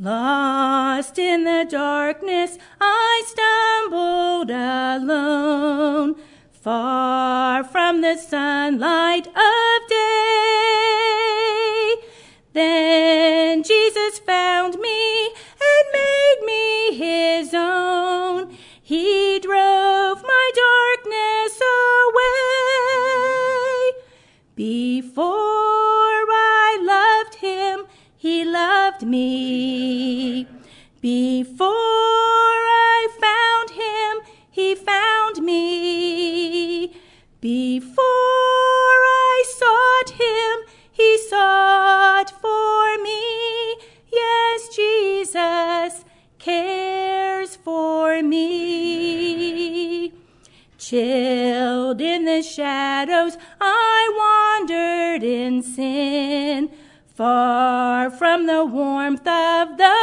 Lost in the darkness, I stumbled alone, far from the sunlight of day. Then Jesus found me and made me his own. He drove my darkness away. Before I loved him, he loved me. Before I found him, he found me. Before I sought him, he sought for me. Yes, Jesus cares for me. Chilled in the shadows, I wandered in sin, far from the warmth of the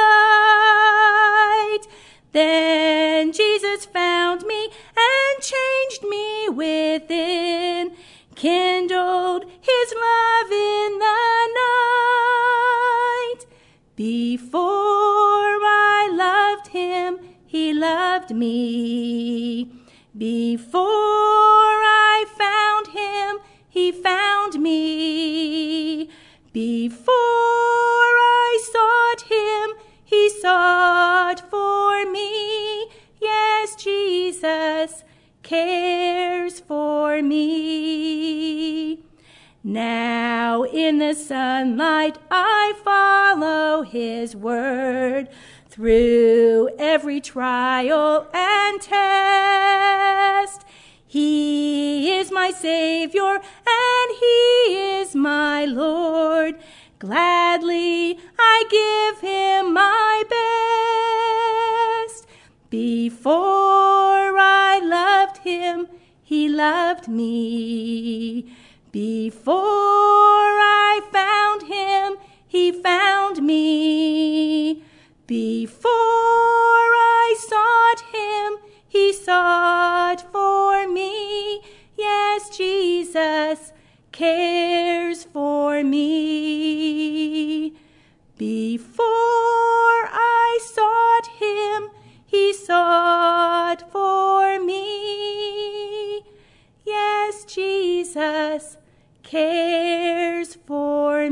light. Then Jesus found me and changed me within, kindled his love in the night. Before I loved him, he loved me. Before I found him, he found me. Before I sought him, he sought for me. Yes, Jesus cares for me. Now in the sunlight I follow his word, through every trial and test. He is my Savior and he is my Lord. Gladly I give him my best. Before I loved him, he loved me. Before I found him, he found me. Before I sought him, he sought for me. Yes, Jesus cares for me. Before I sought him, he sought for me. Yes, Jesus cares for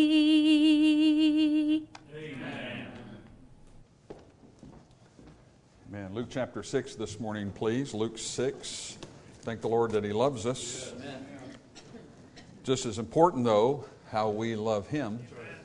me. Amen. Amen. Luke chapter 6 this morning, please. Luke 6. Thank the Lord that he loves us. Amen. Just as important, though, how we love him.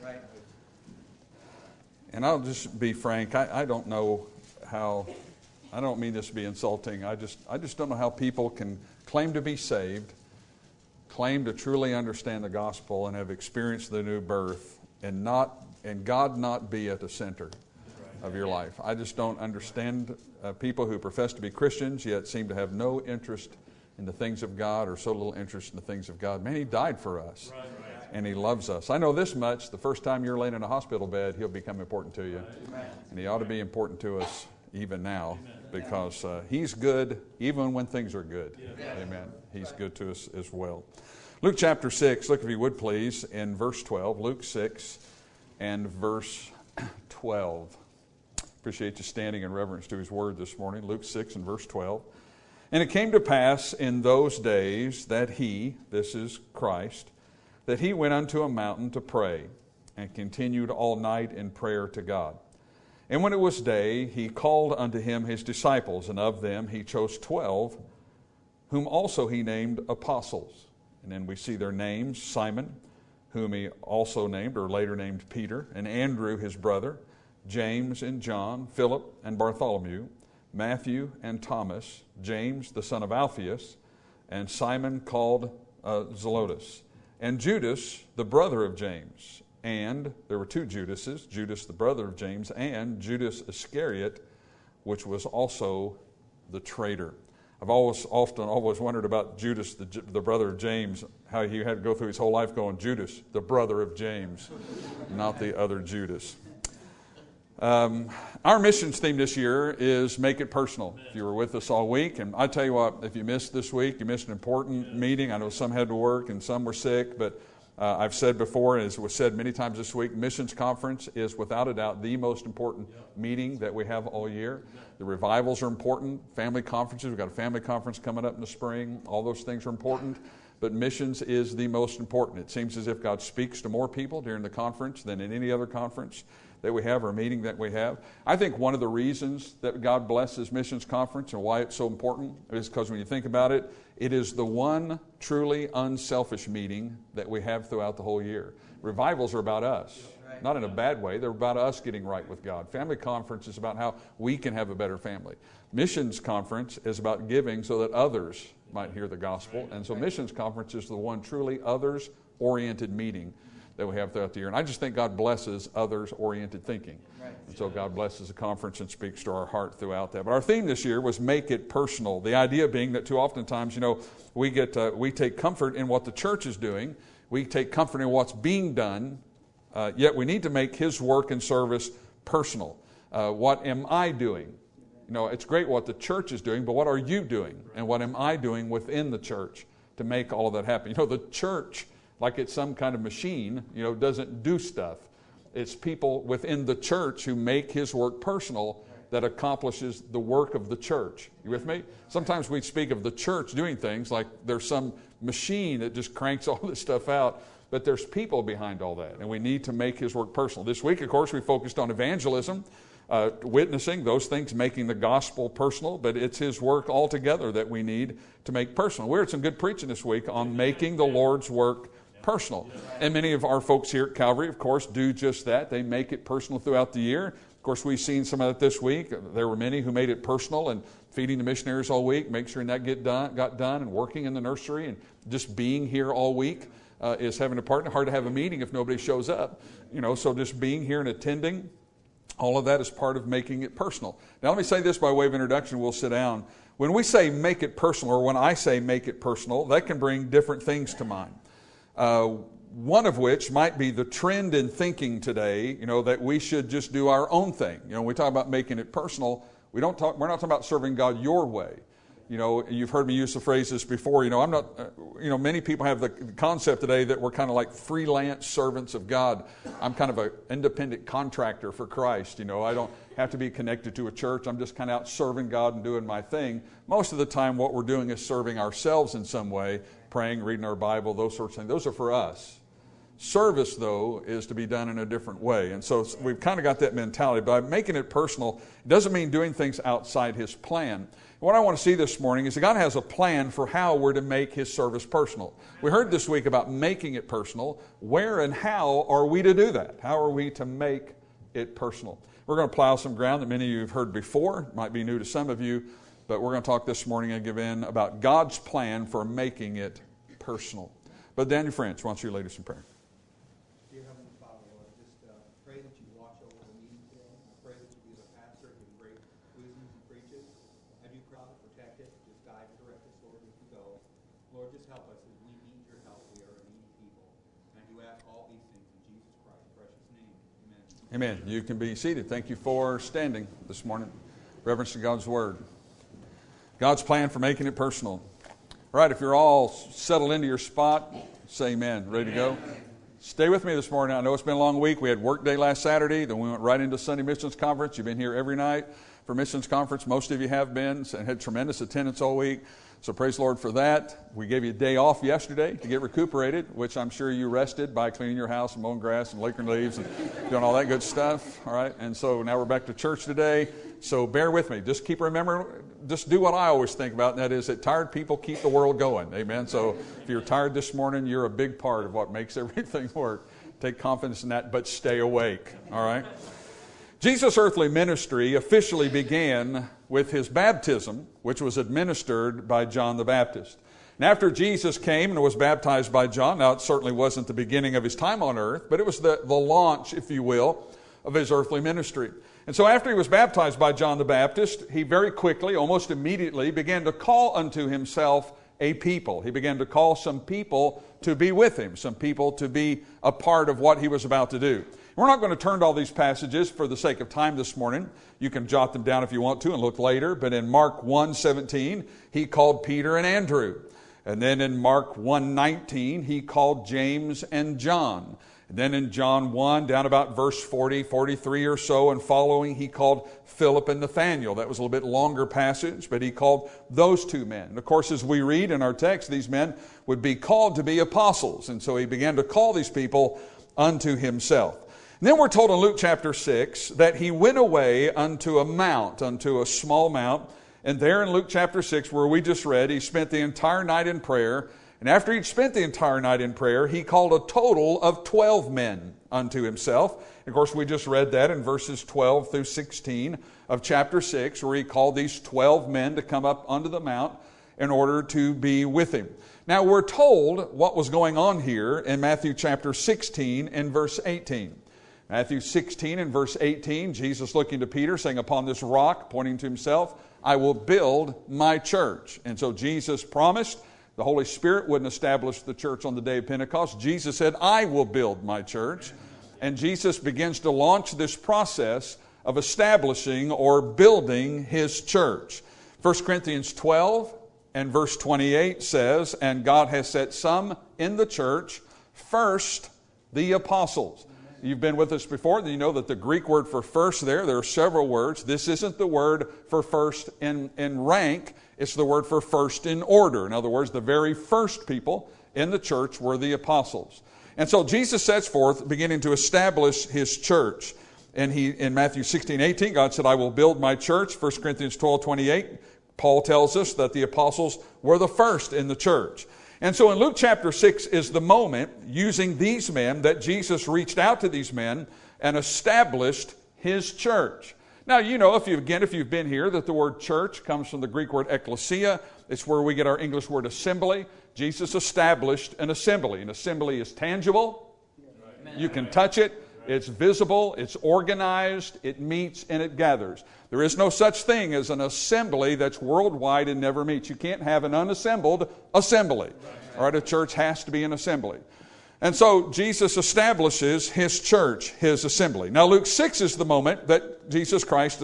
And I'll just be frank, I don't know how, I don't mean this to be insulting, I just don't know how people can claim to be saved, claim to truly understand the gospel and have experienced the new birth and God not be at the center of your life. I just don't understand people who profess to be Christians yet seem to have no interest in the things of God or so little interest in the things of God. Man, he died for us. Right. And he loves us. I know this much, the first time you're laying in a hospital bed, he'll become important to you. Amen. And he ought to be important to us even now. Amen. Because he's good even when things are good. Yeah. Amen. He's good to us as well. Luke chapter 6, look if you would please, in verse 12. Luke 6 and verse 12. Appreciate you standing in reverence to his word this morning. Luke 6 and verse 12. And it came to pass in those days that he, this is Christ, that he went unto a mountain to pray, and continued all night in prayer to God. And when it was day, he called unto him his disciples, and of them he chose 12, whom also he named apostles. And then we see their names: Simon, whom he also named, or later named Peter, and Andrew his brother, James and John, Philip and Bartholomew, Matthew and Thomas, James the son of Alphaeus, and Simon called Zelotes, and Judas, the brother of James. And there were two Judases, Judas the brother of James, and Judas Iscariot, which was also the traitor. I've always wondered about Judas, the brother of James, how he had to go through his whole life going, Judas, the brother of James, not the other Judas. Our missions theme this year is Make It Personal. If you were with us all week, and I tell you what, if you missed this week, you missed an important meeting. I know some had to work and some were sick, but I've said before, and as was said many times this week, Missions Conference is without a doubt the most important meeting that we have all year. The revivals are important. Family conferences, we've got a family conference coming up in the spring. All those things are important. But missions is the most important. It seems as if God speaks to more people during the conference than in any other conference that we have or meeting that we have. I think one of the reasons that God blesses Missions Conference and why it's so important is because when you think about it, it is the one truly unselfish meeting that we have throughout the whole year. Revivals are about us, not in a bad way. They're about us getting right with God. Family conference is about how we can have a better family. Missions Conference is about giving so that others might hear the gospel. And so Missions Conference is the one truly others-oriented meeting that we have throughout the year. And I just think God blesses others-oriented thinking. And so God blesses the conference and speaks to our heart throughout that. But our theme this year was make it personal. The idea being that too oftentimes, we take comfort in what the church is doing. We take comfort in what's being done. Yet we need to make His work and service personal. What am I doing? It's great what the church is doing, but what are you doing? And what am I doing within the church to make all of that happen? The church, like it's some kind of machine, doesn't do stuff. It's people within the church who make His work personal that accomplishes the work of the church. You with me? Sometimes we speak of the church doing things like there's some machine that just cranks all this stuff out, but there's people behind all that, and we need to make His work personal. This week, of course, we focused on evangelism, witnessing, those things, making the gospel personal, but it's His work altogether that we need to make personal. We heard some good preaching this week on making the Lord's work personal. And many of our folks here at Calvary, of course, do just that. They make it personal throughout the year. Of course, we've seen some of that this week. There were many who made it personal and feeding the missionaries all week, make sure that got done, and working in the nursery, and just being here all week is having a partner. Hard to have a meeting if nobody shows up. So just being here and attending, all of that is part of making it personal. Now, let me say this by way of introduction. We'll sit down. When we say make it personal, or when I say make it personal, that can bring different things to mind. One of which might be the trend in thinking today, that we should just do our own thing. When we talk about making it personal, we're not talking about serving God your way. You've heard me use the phrases before. I'm not. Many people have the concept today that we're kind of like freelance servants of God. I'm kind of an independent contractor for Christ. I don't have to be connected to a church. I'm just kind of out serving God and doing my thing. Most of the time, what we're doing is serving ourselves in some way, praying, reading our Bible, those sorts of things. Those are for us. Service, though, is to be done in a different way. And so we've kind of got that mentality. By making it personal, it doesn't mean doing things outside His plan. What I want to see this morning is that God has a plan for how we're to make His service personal. We heard this week about making it personal. Where and how are we to do that? How are we to make it personal? We're going to plow some ground that many of you have heard before. It might be new to some of you, but we're going to talk this morning again about God's plan for making it personal. But Daniel French, why don't you lead us in prayer? Dear Heavenly Father, Lord, just pray that you watch over the meeting today. I pray that you be the pastor and great wisdom to preach it. I do pray to protect it, just guide and direct us, Lord, as we go. Lord, just help us as we need your help. We are a needy people. And I do ask all these things in Jesus Christ's precious name. Amen. Amen. You can be seated. Thank you for standing this morning. Reverence to God's Word. God's plan for making it personal. All right, if you're all settled into your spot, say amen. Ready to go? Stay with me this morning. I know it's been a long week. We had work day last Saturday. Then we went right into Sunday Missions Conference. You've been here every night for Missions Conference. Most of you have been and had tremendous attendance all week. So praise the Lord for that. We gave you a day off yesterday to get recuperated, which I'm sure you rested by cleaning your house and mowing grass and raking leaves and doing all that good stuff. All right, and so now we're back to church today. So bear with me. Just keep remembering, just do what I always think about, and that is that tired people keep the world going. Amen. So if you're tired this morning, you're a big part of what makes everything work. Take confidence in that, but stay awake. All right. Jesus' earthly ministry officially began with His baptism, which was administered by John the Baptist. And after Jesus came and was baptized by John, now it certainly wasn't the beginning of His time on earth, but it was the launch, if you will, of His earthly ministry. And so after He was baptized by John the Baptist, He very quickly, almost immediately, began to call unto Himself a people. He began to call some people to be with Him, some people to be a part of what He was about to do. We're not going to turn to all these passages for the sake of time this morning. You can jot them down if you want to and look later. But in Mark 1:17, He called Peter and Andrew. And then in Mark 1:19, he called James and John. And then in John 1, down about verse 40, 43 or so and following, he called Philip and Nathanael. That was a little bit longer passage, but he called those two men. And of course, as we read in our text, these men would be called to be apostles. And so he began to call these people unto himself. And then we're told in Luke chapter 6 that he went away unto a mount, unto a small mount. And there in Luke chapter 6, where we just read, he spent the entire night in prayer. And after he'd spent the entire night in prayer, he called a total of 12 men unto himself. And of course, we just read that in verses 12 through 16 of chapter 6, where he called these 12 men to come up onto the mount in order to be with him. Now, we're told what was going on here in Matthew chapter 16 and verse 18. Matthew 16 and verse 18, Jesus looking to Peter, saying, upon this rock, pointing to himself, I will build my church. And so Jesus promised the Holy Spirit wouldn't establish the church on the day of Pentecost. Jesus said, I will build my church. And Jesus begins to launch this process of establishing or building his church. 1 Corinthians 12 and verse 28 says, and God has set some in the church, first the apostles. You've been with us before, you know that the Greek word for first there are several words. This isn't the word for first in rank, it's the word for first in order. In other words, the very first people in the church were the apostles. And so Jesus sets forth, beginning to establish his church. And in Matthew 16:18, God said, I will build my church. 1 Corinthians 12:28, Paul tells us that the apostles were the first in the church. And so in Luke chapter 6 is the moment, using these men, that Jesus reached out to these men and established his church. Now, you know, if you've been here, that the word church comes from the Greek word ekklesia. It's where we get our English word assembly. Jesus established an assembly. An assembly is tangible. You can touch it. It's visible. It's organized. It meets and it gathers. There is no such thing as an assembly that's worldwide and never meets. You can't have an unassembled assembly. All right, a church has to be an assembly. And so Jesus establishes his church, his assembly. Now Luke 6 is the moment that Jesus Christ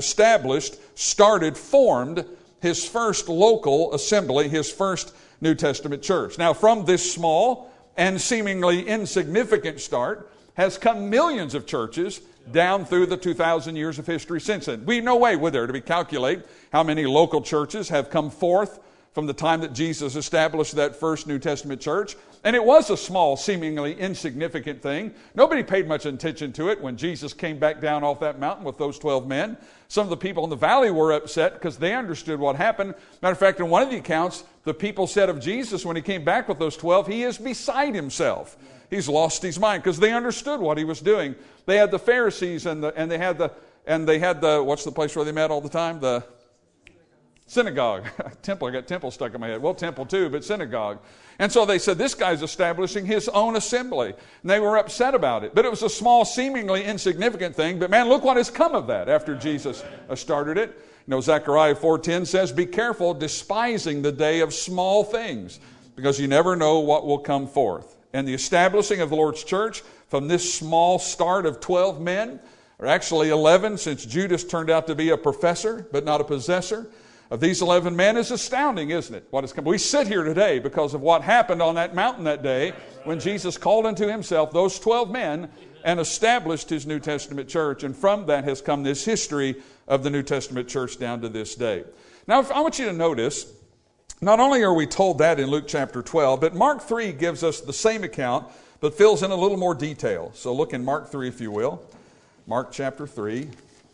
formed his first local assembly, his first New Testament church. Now from this small and seemingly insignificant start has come millions of churches down through the 2,000 years of history since then. We no way would there to be calculate how many local churches have come forth from the time that Jesus established that first New Testament church. And it was a small, seemingly insignificant thing. Nobody paid much attention to it when Jesus came back down off that mountain with those 12 men. Some of the people in the valley were upset because they understood what happened. Matter of fact, in one of the accounts, the people said of Jesus when he came back with those 12, he is beside himself. He's lost his mind, because they understood what he was doing. They had the Pharisees and they had the what's the place where they met all the time? The synagogue. Temple. I got temple stuck in my head. Well, temple too, but synagogue. And so they said, this guy's establishing his own assembly. And they were upset about it. But it was a small, seemingly insignificant thing. But man, look what has come of that after Jesus started it. You know, Zechariah 4:10 says, be careful despising the day of small things, because you never know what will come forth. And the establishing of the Lord's church from this small start of 12 men, or actually 11, since Judas turned out to be a professor but not a possessor, of these 11 men is astounding, isn't it? What has come? We sit here today because of what happened on that mountain that day when Jesus called unto himself those 12 men and established his New Testament church. And from that has come this history of the New Testament church down to this day. Now, I want you to notice, not only are we told that in Luke chapter 12, but Mark 3 gives us the same account, but fills in a little more detail. So look in Mark 3, if you will. Mark chapter 3.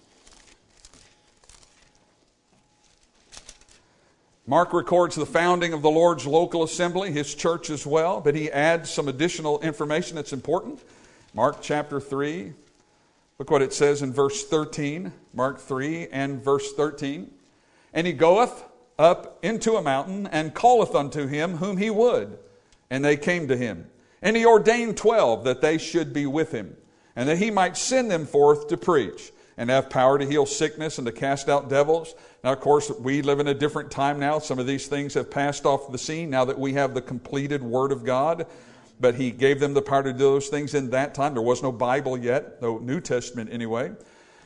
Mark records the founding of the Lord's local assembly, his church as well, but he adds some additional information that's important. Mark chapter 3, look what it says in verse 13. Mark 3 and verse 13. And he goeth up into a mountain, and calleth unto him whom he would. And they came to him. And he ordained 12 that they should be with him, and that he might send them forth to preach, and have power to heal sickness and to cast out devils. Now, of course, we live in a different time now. Some of these things have passed off the scene now that we have the completed Word of God. But he gave them the power to do those things in that time. There was no Bible yet, no New Testament anyway.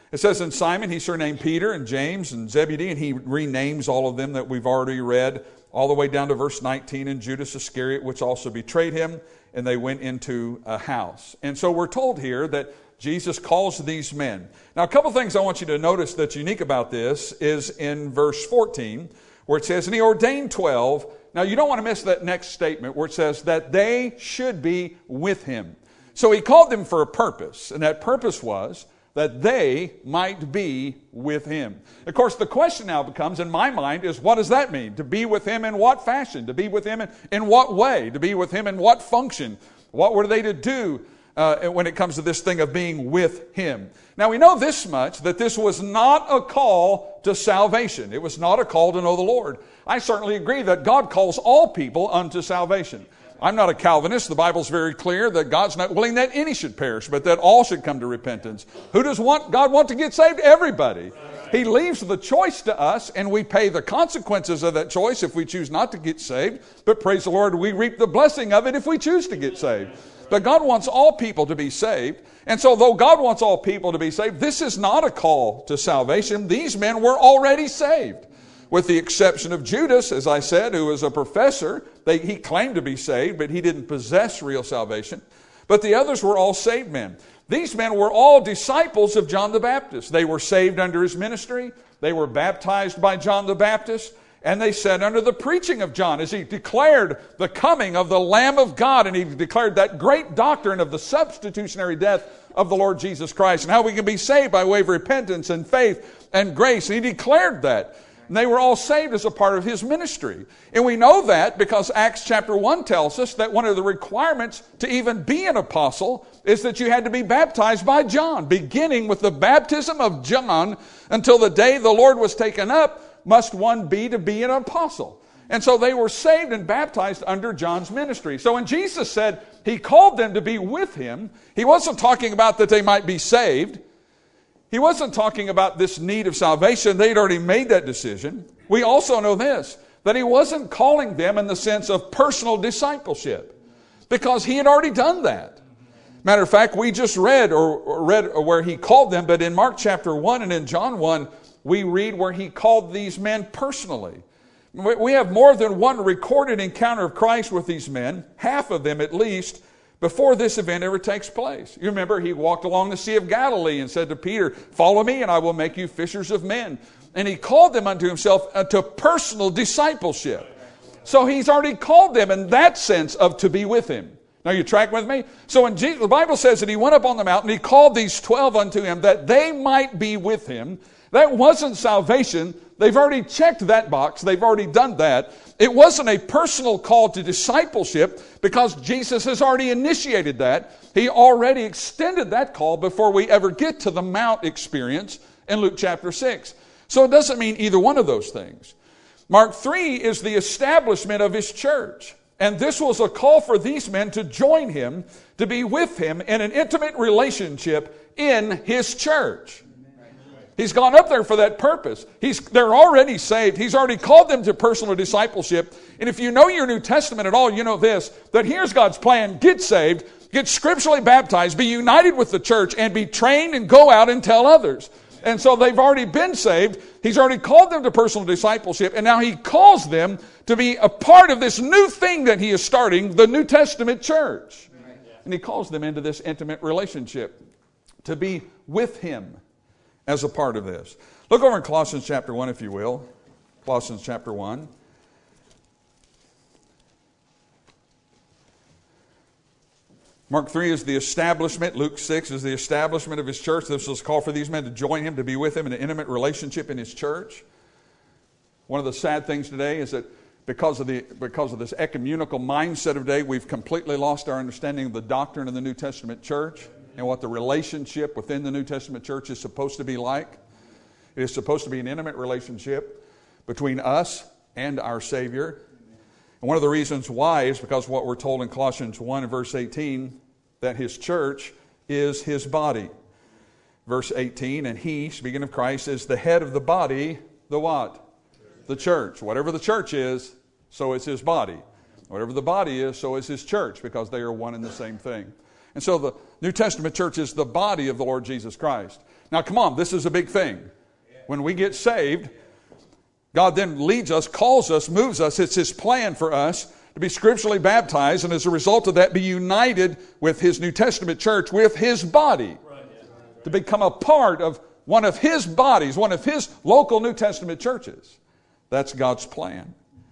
It says in Simon, he surnamed Peter and James and Zebedee, and he renames all of them that we've already read, all the way down to verse 19, and Judas Iscariot, which also betrayed him, and they went into a house. And so we're told here that Jesus calls these men. Now, a couple things I want you to notice that's unique about this is in verse 14, where it says, and he ordained 12. Now, you don't want to miss that next statement where it says that they should be with him. So he called them for a purpose, and that purpose was that they might be with him. Of course, the question now becomes, in my mind, is what does that mean? To be with him in what fashion? To be with him in what way? To be with him in what function? What were they to do when it comes to this thing of being with him? Now, we know this much, that this was not a call to salvation. It was not a call to know the Lord. I certainly agree that God calls all people unto salvation. I'm not a Calvinist. The Bible's very clear that God's not willing that any should perish, but that all should come to repentance. Who does God want to get saved? Everybody. He leaves the choice to us, and we pay the consequences of that choice if we choose not to get saved. But praise the Lord, we reap the blessing of it if we choose to get saved. But God wants all people to be saved. And so though God wants all people to be saved, this is not a call to salvation. These men were already saved. With the exception of Judas, as I said, who was a professor. He claimed to be saved, but he didn't possess real salvation. But the others were all saved men. These men were all disciples of John the Baptist. They were saved under his ministry. They were baptized by John the Baptist. And they sat under the preaching of John as he declared the coming of the Lamb of God. And he declared that great doctrine of the substitutionary death of the Lord Jesus Christ and how we can be saved by way of repentance and faith and grace. And he declared that. And they were all saved as a part of his ministry. And we know that because Acts chapter 1 tells us that one of the requirements to even be an apostle is that you had to be baptized by John. Beginning with the baptism of John until the day the Lord was taken up, must one be to be an apostle. And so they were saved and baptized under John's ministry. So when Jesus said he called them to be with him, he wasn't talking about that they might be saved. He wasn't talking about this need of salvation. They'd already made that decision. We also know this, that he wasn't calling them in the sense of personal discipleship, because he had already done that. Matter of fact, we just read where he called them, but in Mark chapter 1 and in John 1, we read where he called these men personally. We have more than one recorded encounter of Christ with these men, half of them at least, before this event ever takes place. You remember, he walked along the Sea of Galilee and said to Peter, "Follow me and I will make you fishers of men." And he called them unto himself to personal discipleship. So he's already called them in that sense of to be with him. Now you track with me? So when the Bible says that he went up on the mountain, he called these 12 unto him that they might be with him. That wasn't salvation. They've already checked that box. They've already done that. It wasn't a personal call to discipleship because Jesus has already initiated that. He already extended that call before we ever get to the Mount experience in Luke chapter 6. So it doesn't mean either one of those things. Mark 3 is the establishment of his church. And this was a call for these men to join him, to be with him in an intimate relationship in his church. He's gone up there for that purpose. They're already saved. He's already called them to personal discipleship. And if you know your New Testament at all, you know this, that here's God's plan. Get saved, get scripturally baptized, be united with the church, and be trained and go out and tell others. And so they've already been saved. He's already called them to personal discipleship. And now he calls them to be a part of this new thing that he is starting, the New Testament church. And he calls them into this intimate relationship to be with him as a part of this. Look over in Colossians chapter 1, if you will. Colossians chapter 1. Mark 3 is the establishment. Luke 6 is the establishment of his church. This was a call for these men to join him, to be with him in an intimate relationship in his church. One of the sad things today is that because of this ecumenical mindset of today, we've completely lost our understanding of the doctrine of the New Testament church and what the relationship within the New Testament church is supposed to be like. It is supposed to be an intimate relationship between us and our Savior. And one of the reasons why is because what we're told in Colossians 1 and verse 18, that his church is his body. Verse 18, and he, speaking of Christ, is the head of the body, the what? The church. Whatever the church is, so is his body. Whatever the body is, so is his church, because they are one and the same thing. And so the New Testament church is the body of the Lord Jesus Christ. Now, come on, this is a big thing. When we get saved, God then leads us, calls us, moves us. It's His plan for us to be scripturally baptized, and as a result of that, be united with His New Testament church, with His body, to become a part of one of His bodies, one of His local New Testament churches. That's God's plan.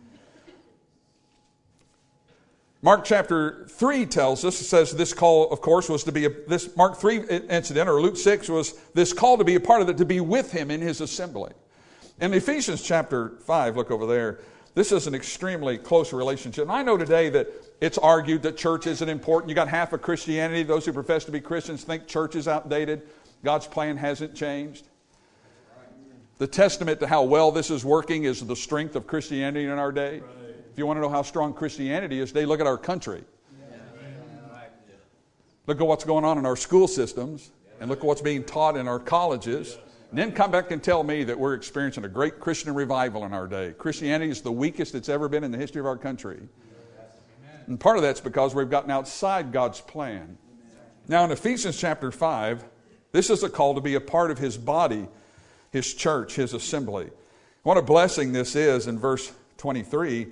Mark chapter 3 tells us, it says this call, of course, was to be, this Mark 3 incident, or Luke 6, was this call to be a part of it, to be with Him in His assembly. In Ephesians chapter 5, look over there, this is an extremely close relationship. And I know today that it's argued that church isn't important. You got half of Christianity, those who profess to be Christians, think church is outdated. God's plan hasn't changed. The testament to how well this is working is the strength of Christianity in our day. If you want to know how strong Christianity is today, look at our country. Look at what's going on in our school systems, and look at what's being taught in our colleges. And then come back and tell me that we're experiencing a great Christian revival in our day. Christianity is the weakest it's ever been in the history of our country. And part of that's because we've gotten outside God's plan. Now in Ephesians chapter 5, this is a call to be a part of His body, His church, His assembly. What a blessing this is in verse 23.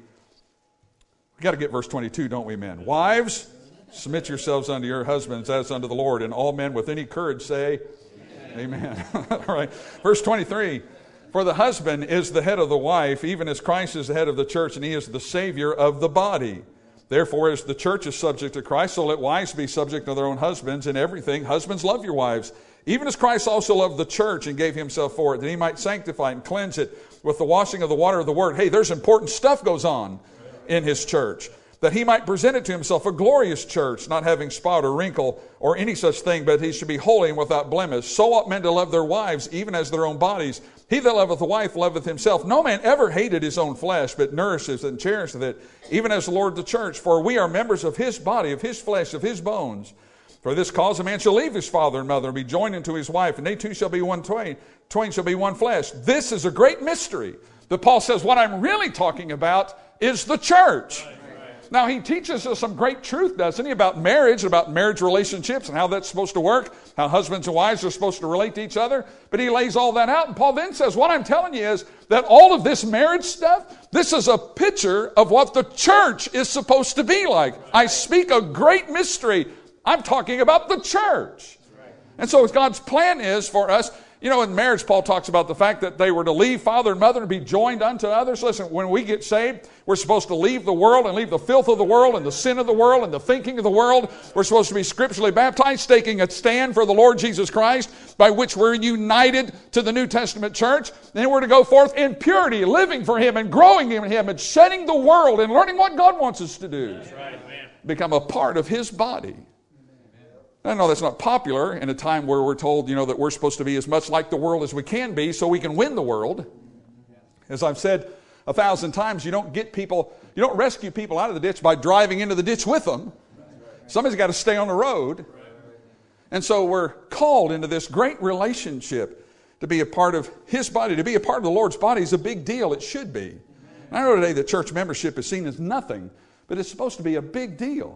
We've got to get verse 22, don't we, men? Wives, submit yourselves unto your husbands as unto the Lord, and all men with any courage say, Amen. All right. Verse 23, for the husband is the head of the wife, even as Christ is the head of the church, and He is the Savior of the body. Therefore, as the church is subject to Christ, so let wives be subject to their own husbands in everything. Husbands, love your wives, even as Christ also loved the church and gave Himself for it, that He might sanctify and cleanse it with the washing of the water of the Word. Hey, there's important stuff goes on in His church, that He might present it to Himself a glorious church, not having spot or wrinkle or any such thing, but He should be holy and without blemish. So ought men to love their wives, even as their own bodies. He that loveth a wife loveth himself. No man ever hated his own flesh, but nourisheth and cherisheth it, even as the Lord the church. For we are members of His body, of His flesh, of His bones. For this cause a man shall leave his father and mother, and be joined unto his wife, and they two shall be one twain. Twain shall be one flesh. This is a great mystery. That Paul says, what I'm really talking about is the church. Now, he teaches us some great truth, doesn't he, about marriage relationships and how that's supposed to work, how husbands and wives are supposed to relate to each other. But he lays all that out. And Paul then says, what I'm telling you is that all of this marriage stuff, this is a picture of what the church is supposed to be like. I speak a great mystery. I'm talking about the church. And so God's plan is for us. You know, in marriage, Paul talks about the fact that they were to leave father and mother and be joined unto others. Listen, when we get saved, we're supposed to leave the world and leave the filth of the world and the sin of the world and the thinking of the world. We're supposed to be scripturally baptized, taking a stand for the Lord Jesus Christ, by which we're united to the New Testament church. Then we're to go forth in purity, living for Him and growing in Him and shedding the world and learning what God wants us to do. That's right, man. Become a part of His body. I know that's not popular in a time where we're told, that we're supposed to be as much like the world as we can be so we can win the world. As I've said 1,000 times, you don't rescue people out of the ditch by driving into the ditch with them. Somebody's got to stay on the road. And so we're called into this great relationship to be a part of His body. To be a part of the Lord's body is a big deal. It should be. And I know today that church membership is seen as nothing, but it's supposed to be a big deal.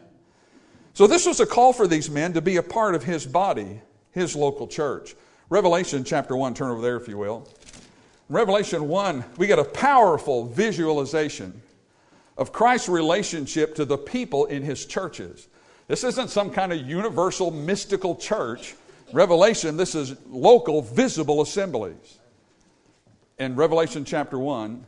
So this was a call for these men to be a part of His body, His local church. Revelation chapter 1, turn over there if you will. In Revelation 1, we get a powerful visualization of Christ's relationship to the people in His churches. This isn't some kind of universal mystical church. Revelation, this is local, visible assemblies. In Revelation chapter 1,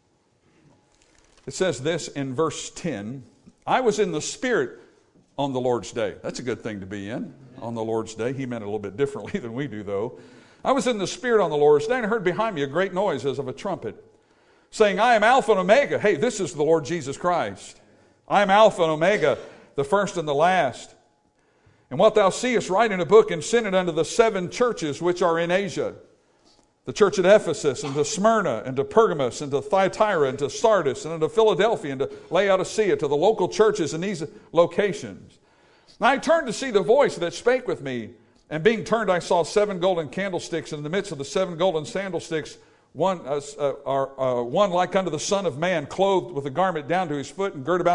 it says this in verse 10, I was in the Spirit on the Lord's day. That's a good thing to be in on the Lord's day. He meant it a little bit differently than we do, though. I was in the Spirit on the Lord's day, and I heard behind me a great noise as of a trumpet, saying, I am Alpha and Omega. Hey, this is the Lord Jesus Christ. I am Alpha and Omega, the first and the last. And what thou seest, write in a book and send it unto the 7 churches which are in Asia. The church at Ephesus, and to Smyrna, and to Pergamos, and to Thyatira, and to Sardis, and to Philadelphia, and to Laodicea, to the local churches in these locations. And I turned to see the voice that spake with me, and being turned I saw 7 golden candlesticks, and in the midst of the 7 golden candlesticks, one like unto the Son of Man, clothed with a garment down to his foot, and girt about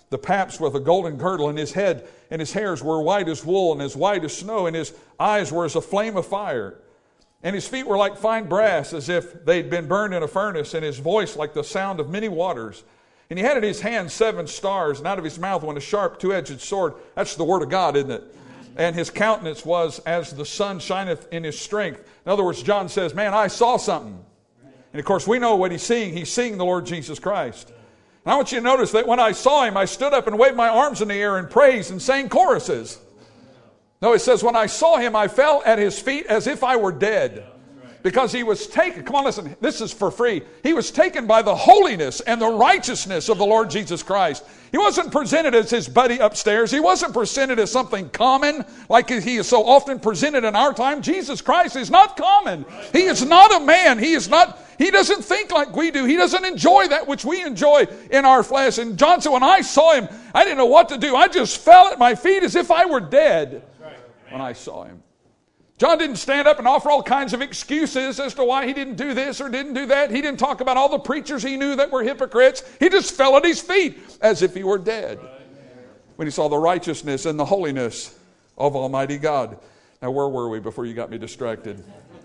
the paps with a golden girdle, and his head and his hairs were white as wool and as white as snow, and his eyes were as a flame of fire. And his feet were like fine brass, as if they'd been burned in a furnace, and his voice like the sound of many waters. And he had in his hand 7 stars, and out of his mouth went a sharp two-edged sword. That's the word of God, isn't it? And his countenance was as the sun shineth in his strength. In other words, John says, man, I saw something. And of course, we know what he's seeing. He's seeing the Lord Jesus Christ. And I want you to notice that when I saw him, I stood up and waved my arms in the air in praise and sang choruses. No, it says, when I saw him, I fell at his feet as if I were dead. Because he was taken, come on, listen, this is for free. He was taken by the holiness and the righteousness of the Lord Jesus Christ. He wasn't presented as his buddy upstairs. He wasn't presented as something common like he is so often presented in our time. Jesus Christ is not common. He is not a man. He doesn't think like we do. He doesn't enjoy that which we enjoy in our flesh. And John said, when I saw him, I didn't know what to do. I just fell at my feet as if I were dead when I saw him. John didn't stand up and offer all kinds of excuses as to why he didn't do this or didn't do that. He didn't talk about all the preachers he knew that were hypocrites. He just fell at his feet as if he were dead when he saw the righteousness and the holiness of Almighty God. Now, where were we before you got me distracted?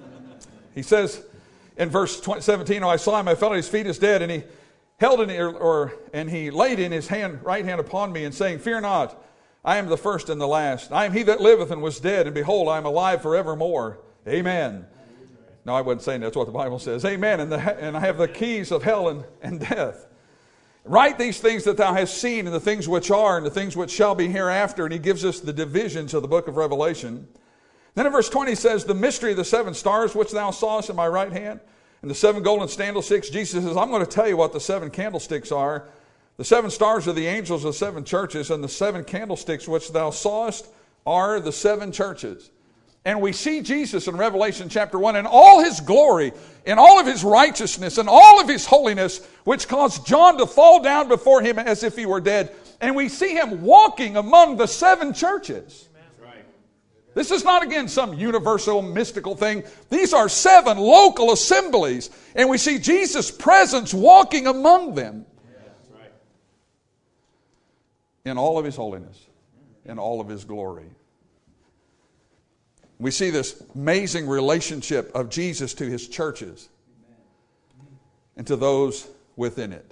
He says in verse 17, I saw him, I fell at his feet as dead, and he held and he laid in his right hand upon me, and saying, fear not, I am the first and the last. I am he that liveth and was dead, and behold, I am alive forevermore. Amen. No, I wasn't saying that's what the Bible says. Amen. And I have the keys of hell and death. Write these things that thou hast seen, and the things which are, and the things which shall be hereafter. And he gives us the divisions of the book of Revelation. Then in verse 20 says, the mystery of the 7 stars which thou sawest in my right hand, and the 7 golden candlesticks. Jesus says, I'm going to tell you what the 7 candlesticks are. The 7 stars are the angels of 7 churches, and the 7 candlesticks which thou sawest are the 7 churches. And we see Jesus in Revelation chapter 1 in all his glory, in all of his righteousness, and all of his holiness, which caused John to fall down before him as if he were dead. And we see him walking among the 7 churches. This is not, again, some universal mystical thing. These are 7 local assemblies. And we see Jesus' presence walking among them. In all of his holiness, in all of his glory. We see this amazing relationship of Jesus to his churches and to those within it.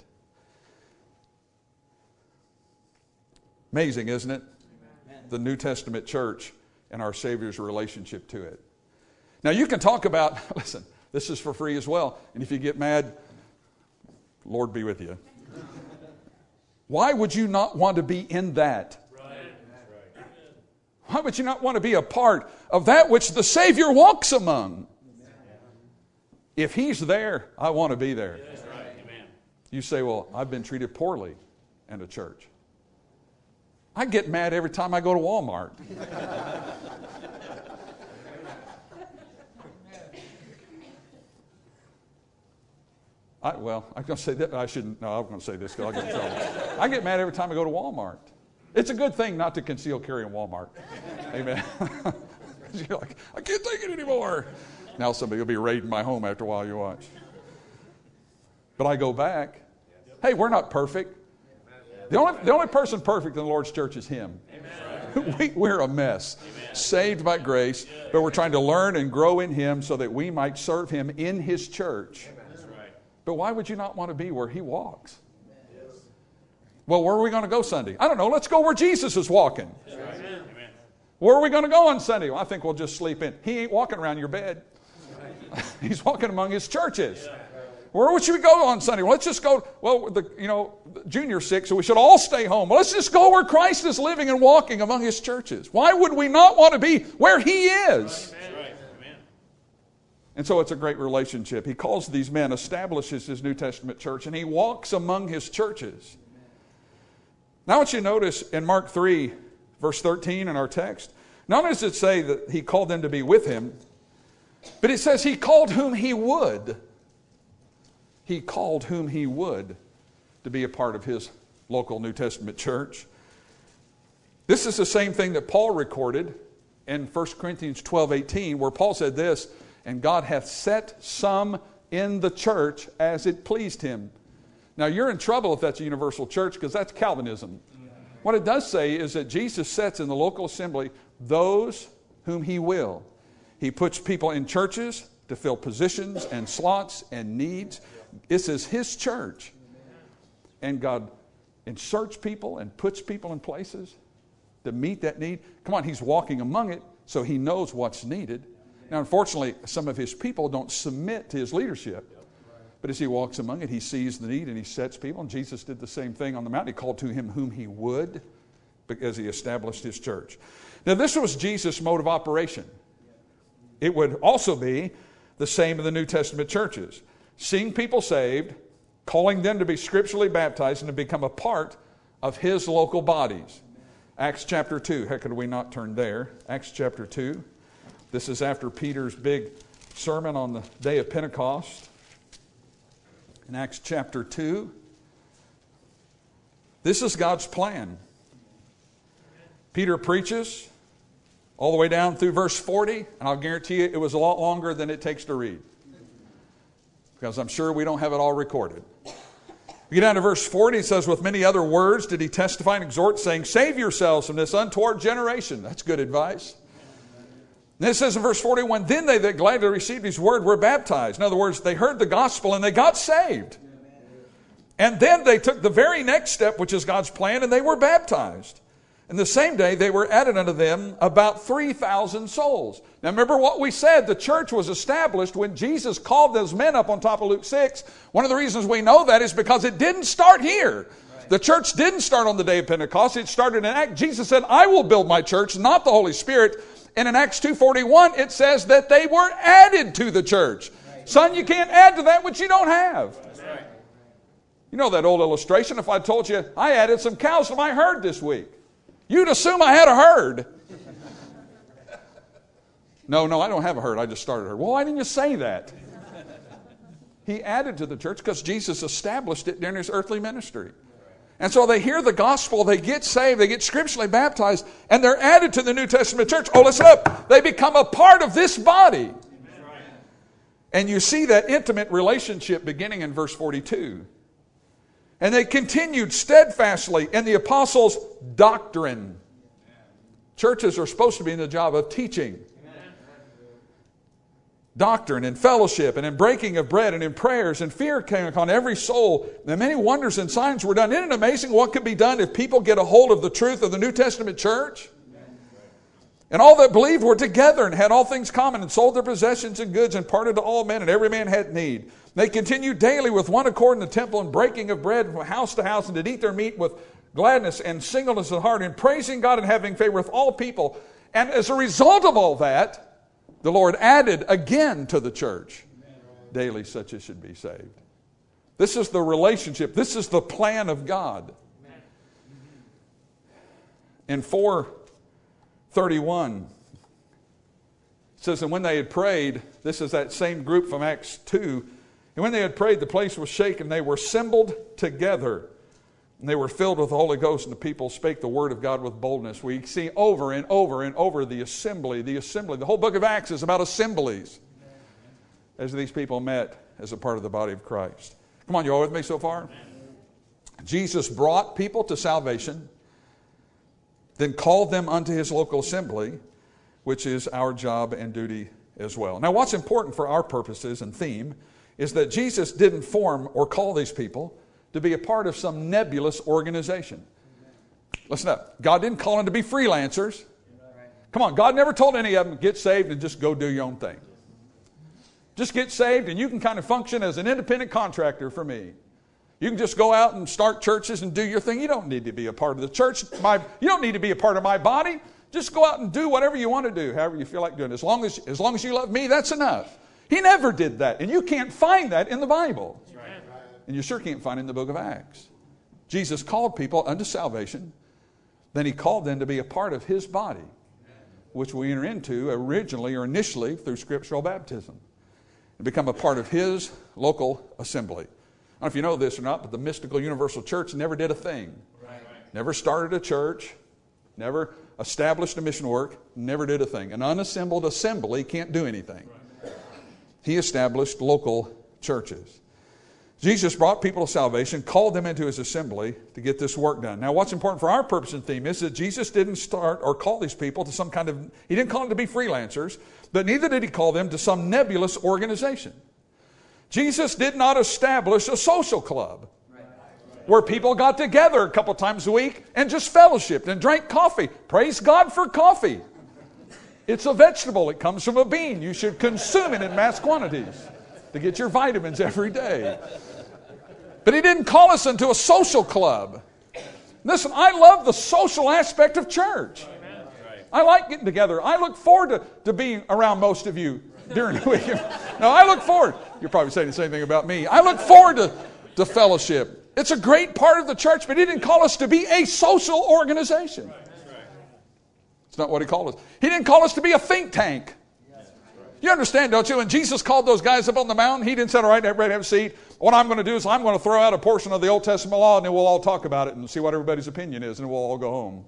Amazing, isn't it? The New Testament church and our Savior's relationship to it. Now you can talk about, listen, this is for free as well. And if you get mad, Lord be with you. Why would you not want to be in that? Why would you not want to be a part of that which the Savior walks among? If he's there, I want to be there. You say, well, I've been treated poorly in a church. I get mad every time I go to Walmart. I'm going to say that. I shouldn't. No, I'm going to say this because I'll get in trouble. I get mad every time I go to Walmart. It's a good thing not to conceal carry in Walmart. Amen. You're like, I can't take it anymore. Now somebody will be raiding my home after a while you watch. But I go back. Hey, we're not perfect. The only person perfect in the Lord's church is him. We're a mess. Saved by grace, but we're trying to learn and grow in him so that we might serve him in his church. But why would you not want to be where he walks? Well, where are we going to go Sunday? I don't know. Let's go where Jesus is walking. Amen. Where are we going to go on Sunday? Well, I think we'll just sleep in. He ain't walking around your bed. He's walking among his churches. Where should we go on Sunday? Well, let's just go. Well, the junior's sick, so we should all stay home. Well, let's just go where Christ is living and walking among his churches. Why would we not want to be where he is? And so it's a great relationship. He calls these men, establishes his New Testament church, and he walks among his churches. Now I want you to notice in Mark 3, verse 13 in our text, not only does it say that he called them to be with him, but it says he called whom he would. He called whom he would to be a part of his local New Testament church. This is the same thing that Paul recorded in 1 Corinthians 12:18, where Paul said this, and God hath set some in the church as it pleased him. Now you're in trouble if that's a universal church, because that's Calvinism. What it does say is that Jesus sets in the local assembly those whom He will. He puts people in churches to fill positions and slots and needs. This is His church. And God inserts people and puts people in places to meet that need. Come on, He's walking among it, so He knows what's needed. Now, unfortunately, some of His people don't submit to His leadership. But as He walks among it, He sees the need and He sets people. And Jesus did the same thing on the mountain. He called to Him whom He would, because He established His church. Now, this was Jesus' mode of operation. It would also be the same in the New Testament churches. Seeing people saved, calling them to be scripturally baptized and to become a part of His local bodies. Acts chapter 2. How could we not turn there? Acts chapter 2. This is after Peter's big sermon on the day of Pentecost. In Acts chapter 2, this is God's plan. Peter preaches all the way down through verse 40, and I'll guarantee you it was a lot longer than it takes to read, because I'm sure we don't have it all recorded. We get down to verse 40, it says, with many other words did He testify and exhort, saying, save yourselves from this untoward generation. That's good advice. Then it says in verse 41, then they that gladly received His word were baptized. In other words, they heard the gospel and they got saved. And then they took the very next step, which is God's plan, and they were baptized. And the same day they were added unto them about 3,000 souls. Now remember what we said, the church was established when Jesus called those men up on top of Luke 6. One of the reasons we know that is because it didn't start here. The church didn't start on the day of Pentecost. It started in Acts. Jesus said, I will build my church, not the Holy Spirit. And in Acts 2:41, it says that they were added to the church. Right. Son, you can't add to that which you don't have. Right. You know that old illustration. If I told you, I added some cows to my herd this week, you'd assume I had a herd. No, I don't have a herd. I just started a herd. Well, why didn't you say that? He added to the church because Jesus established it during His earthly ministry. And so they hear the gospel, they get saved, they get scripturally baptized, and they're added to the New Testament church. Oh, listen up. They become a part of this body. Amen. And you see that intimate relationship beginning in verse 42. And they continued steadfastly in the apostles' doctrine. Churches are supposed to be in the job of teaching. Doctrine and fellowship and in breaking of bread and in prayers, and fear came upon every soul, and many wonders and signs were done. Isn't it amazing what could be done if people get a hold of the truth of the New Testament church? And all that believed were together and had all things common, and sold their possessions and goods and parted to all men, and every man had need. They continued daily with one accord in the temple, and breaking of bread from house to house, and did eat their meat with gladness and singleness of heart, and praising God and having favor with all people. And as a result of all that, the Lord added again to the church daily such as should be saved. This is the relationship. This is the plan of God. In 4:31, it says, and when they had prayed, this is that same group from Acts 2, and when they had prayed, the place was shaken. They were assembled together. And they were filled with the Holy Ghost, and the people spake the word of God with boldness. We see over and over and over the assembly. The whole book of Acts is about assemblies. As these people met as a part of the body of Christ. Come on, you all with me so far? Jesus brought people to salvation, then called them unto His local assembly, which is our job and duty as well. Now, what's important for our purposes and theme is that Jesus didn't form or call these people to be a part of some nebulous organization. Listen up. God didn't call them to be freelancers. Come on, God never told any of them, get saved and just go do your own thing. Just get saved and you can kind of function as an independent contractor for me. You can just go out and start churches and do your thing. You don't need to be a part of the church. You don't need to be a part of my body. Just go out and do whatever you want to do, however you feel like doing it. As long as you love me, that's enough. He never did that. And you can't find that in the Bible. And you sure can't find it in the book of Acts. Jesus called people unto salvation. Then He called them to be a part of His body, which we enter into originally or initially through scriptural baptism, and become a part of His local assembly. I don't know if you know this or not, but the Mystical Universal Church never did a thing. Never started a church, never established a mission work, never did a thing. An unassembled assembly can't do anything. He established local churches. Jesus brought people to salvation, called them into his assembly to get this work done. Now, what's important for our purpose and theme is that Jesus didn't start or call these people to some kind of, he didn't call them to be freelancers, but neither did he call them to some nebulous organization. Jesus did not establish a social club where people got together a couple times a week and just fellowshipped and drank coffee. Praise God for coffee. It's a vegetable. It comes from a bean. You should consume it in mass quantities to get your vitamins every day. But he didn't call us into a social club. Listen, I love the social aspect of church. I like getting together. I look forward to being around most of you during the week. No, I look forward. You're probably saying the same thing about me. I look forward to fellowship. It's a great part of the church, but he didn't call us to be a social organization. It's not what he called us. He didn't call us to be a think tank. You understand, don't you? When Jesus called those guys up on the mountain, he didn't say, all right, everybody have a seat. What I'm going to do is I'm going to throw out a portion of the Old Testament law, and then we'll all talk about it and see what everybody's opinion is, and we'll all go home.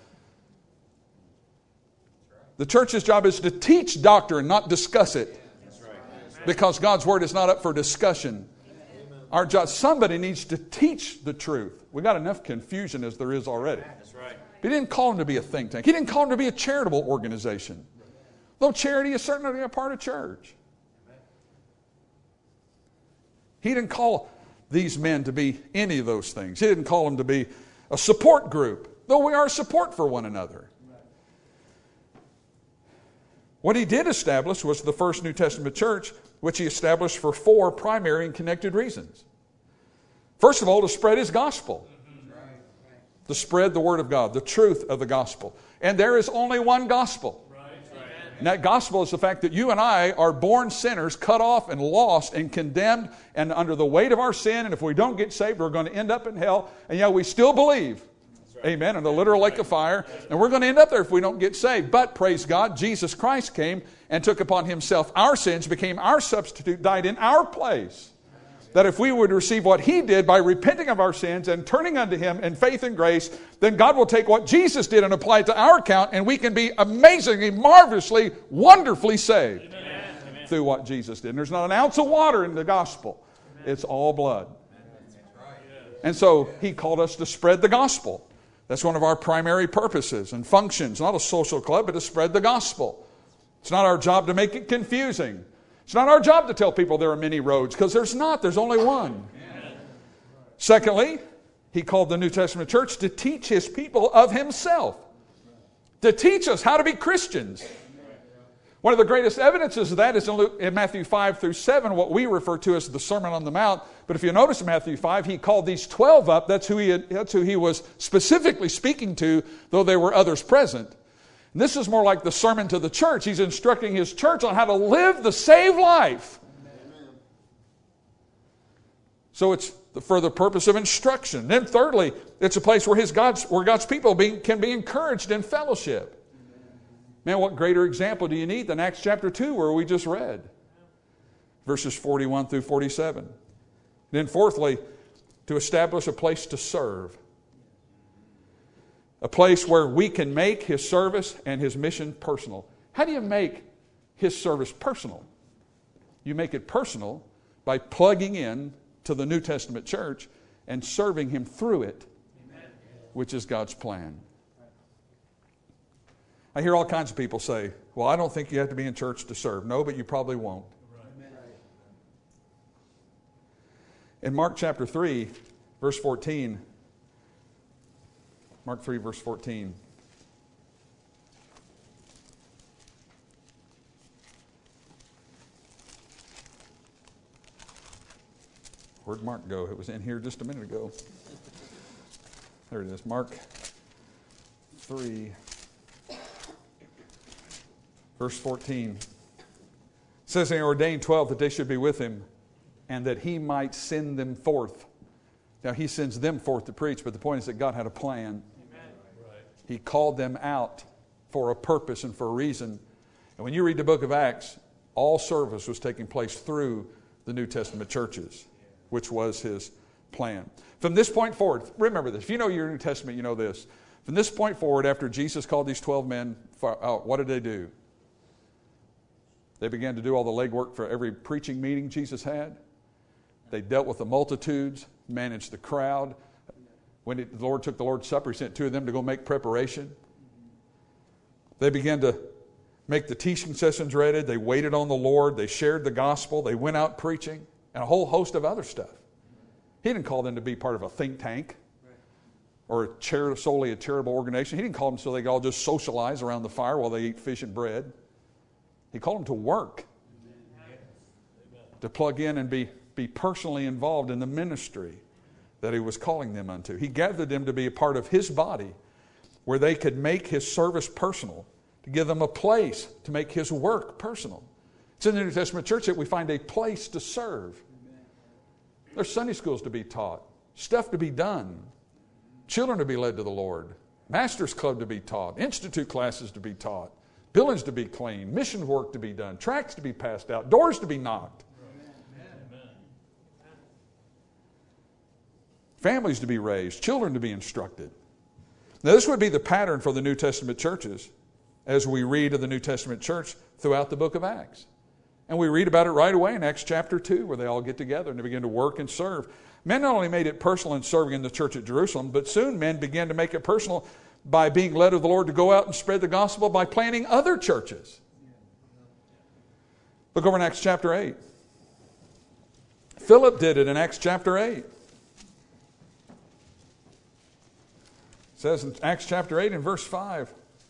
The church's job is to teach doctrine, not discuss it. Because God's word is not up for discussion. Our job, somebody needs to teach the truth. We've got enough confusion as there is already. He didn't call him to be a think tank. He didn't call him to be a charitable organization. Though charity is certainly a part of church. He didn't call these men to be any of those things. He didn't call them to be a support group, though we are support for one another. What he did establish was the first New Testament church, which he established for 4 primary and connected reasons. First of all, to spread his gospel. To spread the word of God, the truth of the gospel. And there is only one gospel. And that gospel is the fact that you and I are born sinners, cut off and lost and condemned and under the weight of our sin. And if we don't get saved, we're going to end up in hell. And yet we still believe. Amen. In the literal lake of fire. And we're going to end up there if we don't get saved. But praise God, Jesus Christ came and took upon himself our sins, became our substitute, died in our place. That if we would receive what he did by repenting of our sins and turning unto him in faith and grace, then God will take what Jesus did and apply it to our account, and we can be amazingly, marvelously, wonderfully saved. Amen. Through what Jesus did. And there's not an ounce of water in the gospel. Amen. It's all blood. And so he called us to spread the gospel. That's one of our primary purposes and functions. Not a social club, but to spread the gospel. It's not our job to make it confusing. It's not our job to tell people there are many roads, because there's not. There's only one. Amen. Secondly, he called the New Testament church to teach his people of himself. To teach us how to be Christians. One of the greatest evidences of that is in Matthew 5 through 7, what we refer to as the Sermon on the Mount. But if you notice in Matthew 5, he called these 12 up. That's who he was specifically speaking to, though there were others present. This is more like the sermon to the church. He's instructing his church on how to live the saved life. Amen. So it's for the purpose of instruction. Then thirdly, it's a place where God's people can be encouraged in fellowship. Man, what greater example do you need than Acts chapter 2, where we just read? Verses 41 through 47. Then fourthly, to establish a place to serve. A place where we can make his service and his mission personal. How do you make his service personal? You make it personal by plugging in to the New Testament church and serving him through it, which is God's plan. I hear all kinds of people say, well, I don't think you have to be in church to serve. No, but you probably won't. In Mark chapter 3, verse 14, Mark 3, verse 14. Where'd Mark go? It was in here just a minute ago. There it is. Mark 3, verse 14. It says, he ordained 12 that they should be with him, and that he might send them forth. Now, he sends them forth to preach, but the point is that God had a plan. He called them out for a purpose and for a reason. And when you read the book of Acts, all service was taking place through the New Testament churches, which was his plan. From this point forward, remember this. If you know your New Testament, you know this. From this point forward, after Jesus called these 12 men out, what did they do? They began to do all the legwork for every preaching meeting Jesus had. They dealt with the multitudes, managed the crowd. When the Lord took the Lord's Supper, He sent two of them to go make preparation. They began to make the teaching sessions ready. They waited on the Lord. They shared the gospel. They went out preaching, and a whole host of other stuff. He didn't call them to be part of a think tank or solely a charitable organization. He didn't call them so they could all just socialize around the fire while they eat fish and bread. He called them to work, to plug in and be personally involved in the ministry that He was calling them unto. He gathered them to be a part of His body where they could make His service personal, to give them a place to make His work personal. It's in the New Testament church that we find a place to serve. There's Sunday schools to be taught, stuff to be done, children to be led to the Lord, Master's Club to be taught, institute classes to be taught, buildings to be cleaned, mission work to be done, tracts to be passed out, doors to be knocked, families to be raised, children to be instructed. Now, this would be the pattern for the New Testament churches as we read of the New Testament church throughout the book of Acts. And we read about it right away in Acts chapter 2, where they all get together and they begin to work and serve. Men not only made it personal in serving in the church at Jerusalem, but soon men began to make it personal by being led of the Lord to go out and spread the gospel by planting other churches. Look over in Acts chapter 8. Philip did it in Acts chapter 8. It says in Acts chapter 8 and verse 5.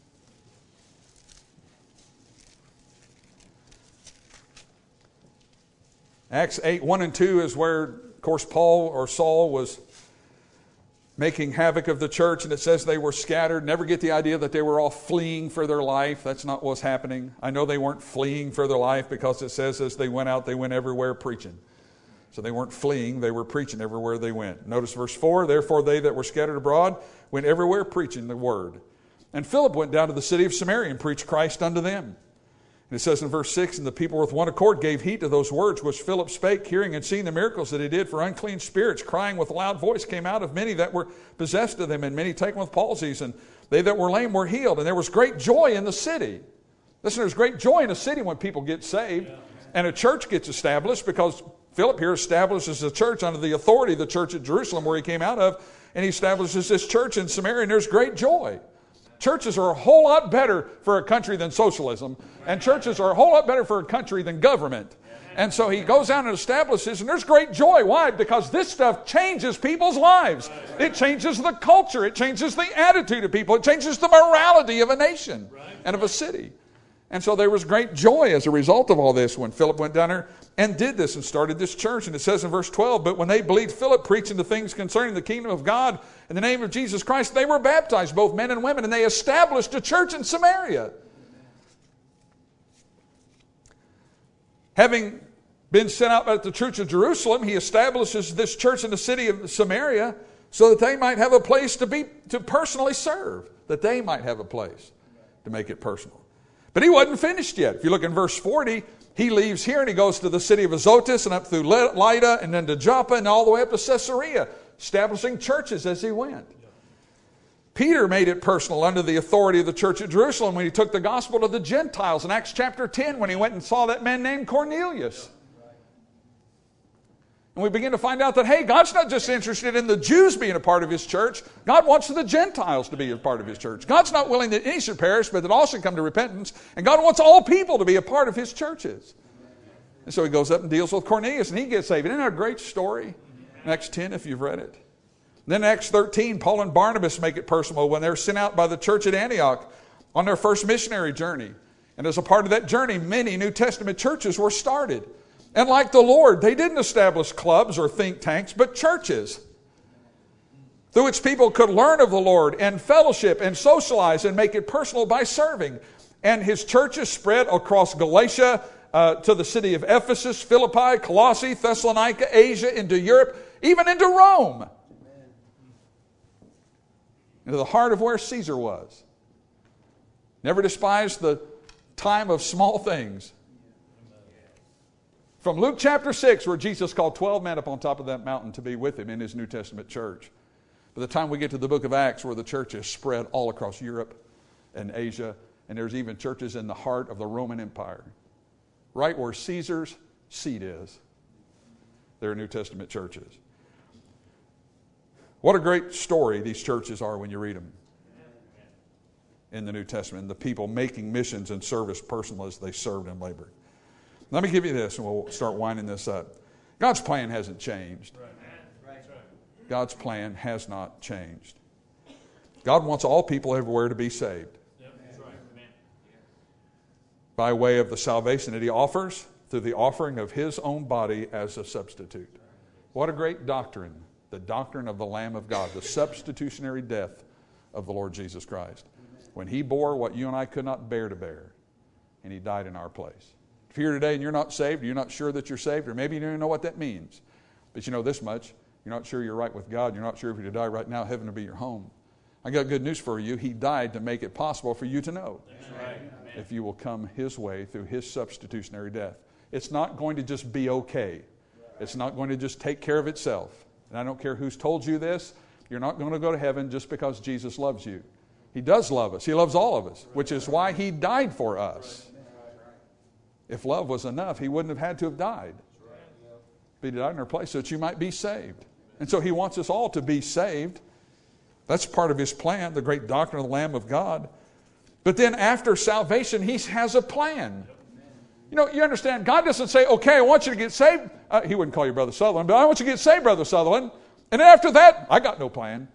Acts 8, 1 and 2 is where, of course, Paul or Saul was making havoc of the church, and it says they were scattered. Never get the idea that they were all fleeing for their life. That's not what's happening. I know they weren't fleeing for their life because it says as they went out, they went everywhere preaching. So they weren't fleeing, they were preaching everywhere they went. Notice verse 4, therefore they that were scattered abroad went everywhere preaching the word. And Philip went down to the city of Samaria and preached Christ unto them. And it says in verse 6, and the people with one accord gave heed to those words which Philip spake, hearing and seeing the miracles that he did. For unclean spirits, crying with a loud voice, came out of many that were possessed of them, and many taken with palsies. And they that were lame were healed. And there was great joy in the city. Listen, there's great joy in a city when people get saved. And a church gets established, because Philip here establishes a church under the authority of the church at Jerusalem where he came out of. And he establishes this church in Samaria, and there's great joy. Churches are a whole lot better for a country than socialism. And churches are a whole lot better for a country than government. And so he goes out and establishes, and there's great joy. Why? Because this stuff changes people's lives. It changes the culture. It changes the attitude of people. It changes the morality of a nation and of a city. And so there was great joy as a result of all this when Philip went down there and did this and started this church. And it says in verse 12, but when they believed Philip preaching the things concerning the kingdom of God in the name of Jesus Christ, they were baptized, both men and women, and they established a church in Samaria. Having been sent out at the church of Jerusalem, he establishes this church in the city of Samaria so that they might have a place to personally serve, that they might have a place to make it personal. But he wasn't finished yet. If you look in verse 40, he leaves here and he goes to the city of Azotus and up through Lydda and then to Joppa and all the way up to Caesarea, establishing churches as he went. Peter made it personal under the authority of the church at Jerusalem when he took the gospel to the Gentiles in Acts chapter 10 when he went and saw that man named Cornelius. And we begin to find out that, hey, God's not just interested in the Jews being a part of His church. God wants the Gentiles to be a part of His church. God's not willing that any should perish, but that all should come to repentance. And God wants all people to be a part of His churches. And so he goes up and deals with Cornelius, and he gets saved. Isn't that a great story? In Acts 10, if you've read it. Then in Acts 13, Paul and Barnabas make it personal when they're sent out by the church at Antioch on their first missionary journey. And as a part of that journey, many New Testament churches were started. And like the Lord, they didn't establish clubs or think tanks, but churches through which people could learn of the Lord and fellowship and socialize and make it personal by serving. And His churches spread across Galatia to the city of Ephesus, Philippi, Colossae, Thessalonica, Asia, into Europe, even into Rome. Into the heart of where Caesar was. Never despised the time of small things. From Luke chapter 6, where Jesus called 12 men up on top of that mountain to be with Him in His New Testament church. By the time we get to the book of Acts, where the church is spread all across Europe and Asia, and there's even churches in the heart of the Roman Empire, right where Caesar's seat is. They're New Testament churches. What a great story these churches are when you read them in the New Testament, and the people making missions and service personal as they served and labored. Let me give you this, and we'll start winding this up. God's plan hasn't changed. God's plan has not changed. God wants all people everywhere to be saved. By way of the salvation that He offers through the offering of His own body as a substitute. What a great doctrine. The doctrine of the Lamb of God, the substitutionary death of the Lord Jesus Christ. When He bore what you and I could not bear to bear, and He died in our place. If you're here today and you're not saved, you're not sure that you're saved, or maybe you don't even know what that means, but you know this much, you're not sure you're right with God, you're not sure if you're to die right now, heaven will be your home. I got good news for you. He died to make it possible for you to know. Right. If you will come His way through His substitutionary death. It's not going to just be okay. It's not going to just take care of itself. And I don't care who's told you this, you're not going to go to heaven just because Jesus loves you. He does love us. He loves all of us, which is why He died for us. If love was enough, He wouldn't have had to have died. But He died in our place so that you might be saved. And so He wants us all to be saved. That's part of His plan, the great doctrine of the Lamb of God. But then after salvation, He has a plan. You know, you understand, God doesn't say, okay, I want you to get saved. He wouldn't call you Brother Sutherland, but I want you to get saved, Brother Sutherland. And then after that, I got no plan.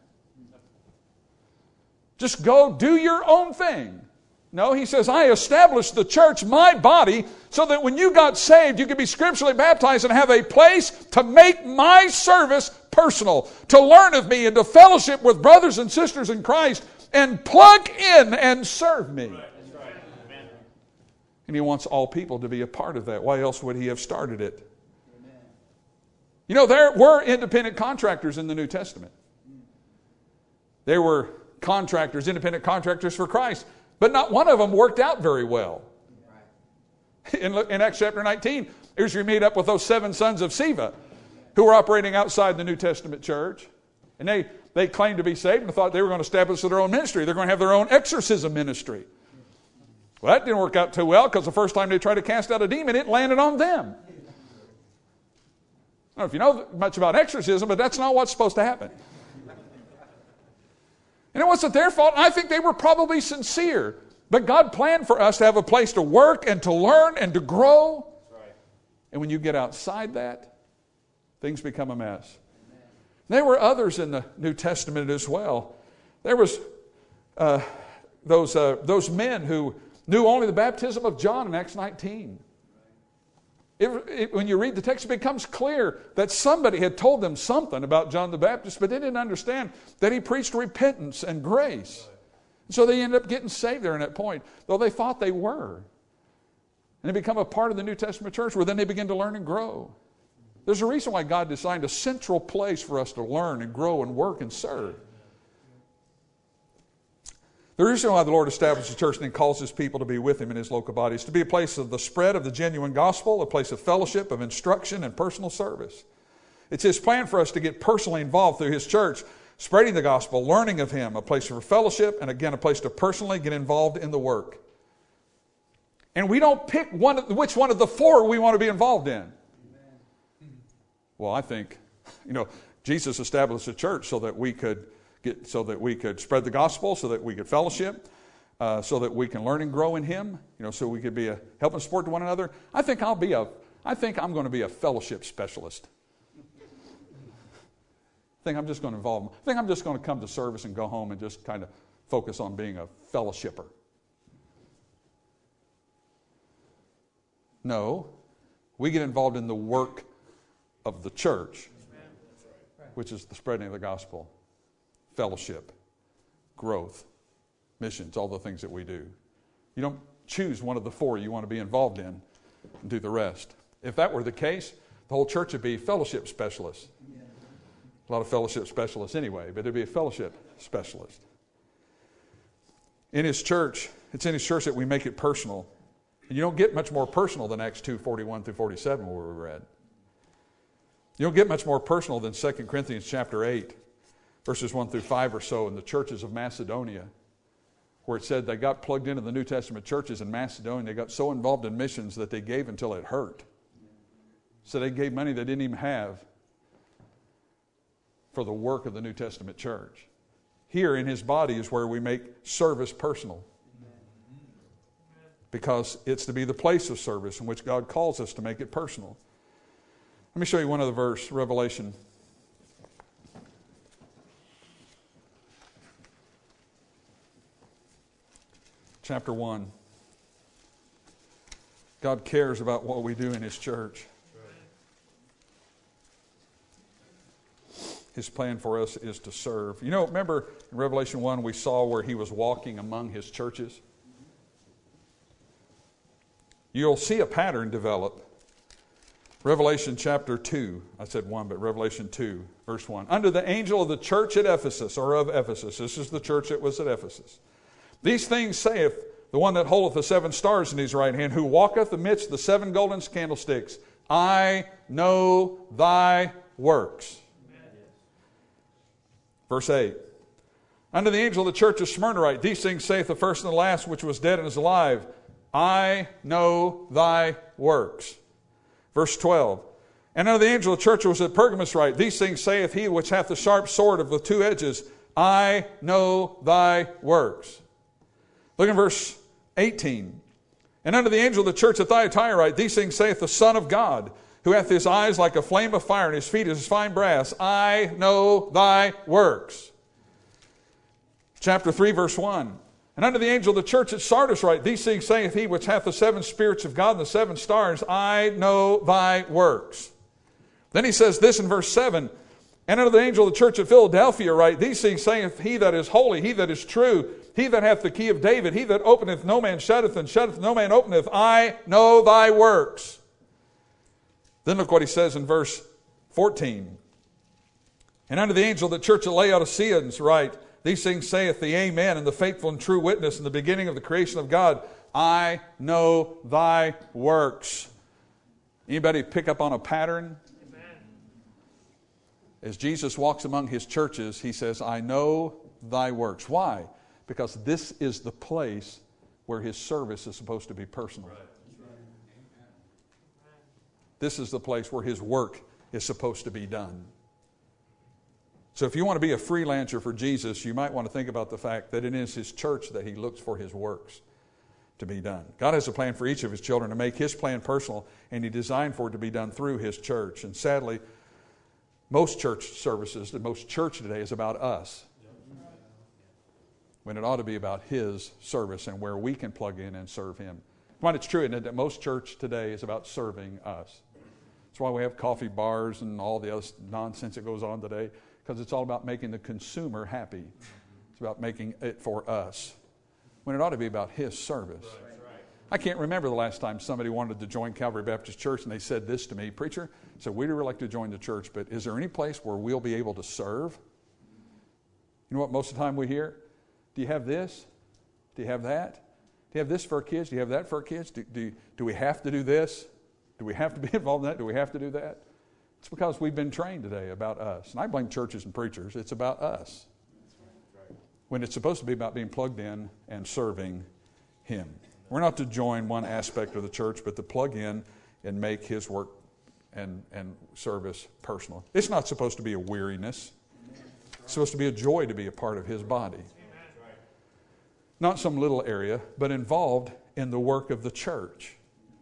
Just go do your own thing. No, He says, I established the church, my body, so that when you got saved, you could be scripturally baptized and have a place to make my service personal, to learn of me and to fellowship with brothers and sisters in Christ and plug in and serve me. Right. And He wants all people to be a part of that. Why else would He have started it? Amen. You know, there were independent contractors in the New Testament. There were contractors, independent contractors for Christ. But not one of them worked out very well. In Acts chapter 19, here's you meet up with those 7 sons of Sceva who were operating outside the New Testament church. And they claimed to be saved and thought they were going to establish their own ministry. They're going to have their own exorcism ministry. Well, that didn't work out too well because the first time they tried to cast out a demon, it landed on them. I don't know if you know much about exorcism, but that's not what's supposed to happen. And it wasn't their fault. I think they were probably sincere. But God planned for us to have a place to work and to learn and to grow. Right. And when you get outside that, things become a mess. Amen. There were others in the New Testament as well. There was those men who knew only the baptism of John in Acts 19. When you read the text, it becomes clear that somebody had told them something about John the Baptist, but they didn't understand that he preached repentance and grace. So they ended up getting saved there in that point, though they thought they were. And they become a part of the New Testament church where then they begin to learn and grow. There's a reason why God designed a central place for us to learn and grow and work and serve. The reason why the Lord established the church and then calls His people to be with Him in His local body is to be a place of the spread of the genuine gospel, a place of fellowship, of instruction, and personal service. It's His plan for us to get personally involved through His church, spreading the gospel, learning of Him, a place for fellowship, and again, a place to personally get involved in the work. And we don't pick which one of the 4 we want to be involved in. Well, I think, Jesus established a church so that we could spread the gospel, so that we could fellowship, so that we can learn and grow in Him, so we could be a help and support to one another. I think I'm going to be a fellowship specialist. I think I'm just going to come to service and go home and just kind of focus on being a fellowshipper. No, we get involved in the work of the church, which is the spreading of the gospel. Fellowship, growth, missions, all the things that we do. You don't choose one of the 4 you want to be involved in and do the rest. If that were the case, the whole church would be fellowship specialists. A lot of fellowship specialists anyway, but it'd be a fellowship specialist. In His church, it's in His church that we make it personal. And you don't get much more personal than Acts 2:41 through 47 where we read. You don't get much more personal than 2 Corinthians chapter 8. Verses 1 through 5 or so in the churches of Macedonia, where it said they got plugged into the New Testament churches in Macedonia. They got so involved in missions that they gave until it hurt. So they gave money they didn't even have for the work of the New Testament church. Here in his body is where we make service personal. Because it's to be the place of service in which God calls us to make it personal. Let me show you one other verse, Revelation. Chapter 1. God cares about what we do in his church. His plan for us is to serve. You know, remember in Revelation 1 we saw where he was walking among his churches? You'll see a pattern develop. Revelation chapter 2, I said 1, but Revelation 2, verse 1. Unto the angel of the church at Ephesus, or of Ephesus, this is the church that was at Ephesus. These things saith the one that holdeth the 7 stars in his right hand, who walketh amidst the 7 golden candlesticks. I know thy works. Verse 8. Unto the angel of the church of Smyrna write, these things saith the first and the last, which was dead and is alive. I know thy works. Verse 12. And unto the angel of the church which was at Pergamos write, these things saith he which hath the sharp sword of the 2 edges. I know thy works. Look in verse 18. And unto the angel of the church at Thyatira write, these things saith the Son of God, who hath his eyes like a flame of fire, and his feet as fine brass. I know thy works. Chapter 3, verse 1. And unto the angel of the church at Sardis write, these things saith he which hath the 7 spirits of God and the 7 stars. I know thy works. Then he says this in verse 7. And unto the angel of the church at Philadelphia write, these things saith he that is holy, he that is true, he that hath the key of David, he that openeth no man shutteth, and shutteth no man openeth. I know thy works. Then look what he says in verse 14. And unto the angel of the church at Laodiceans write, these things saith the Amen, and the faithful and true witness, in the beginning of the creation of God. I know thy works. Anybody pick up on a pattern? Amen. As Jesus walks among his churches, he says, I know thy works. Why? Because this is the place where his service is supposed to be personal. Right. This is the place where his work is supposed to be done. So if you want to be a freelancer for Jesus, you might want to think about the fact that it is his church that he looks for his works to be done. God has a plan for each of his children to make his plan personal, and he designed for it to be done through his church. And sadly, most church services, most church today is about us, when it ought to be about his service and where we can plug in and serve him. Come on, it's true, isn't it, that most church today is about serving us. That's why we have coffee bars and all the other nonsense that goes on today, because it's all about making the consumer happy. It's about making it for us, when it ought to be about his service. Right. I can't remember the last time somebody wanted to join Calvary Baptist Church and they said this to me, preacher, so we'd really like to join the church, but is there any place where we'll be able to serve? You know what most of the time we hear? Do you have this? Do you have that? Do you have this for our kids? Do you have that for our kids? Do we have to do this? Do we have to be involved in that? Do we have to do that? It's because we've been trained today about us. And I blame churches and preachers. It's about us. When it's supposed to be about being plugged in and serving him. We're not to join one aspect of the church, but to plug in and make his work and service personal. It's not supposed to be a weariness. It's supposed to be a joy to be a part of his body. Not some little area, but involved in the work of the church.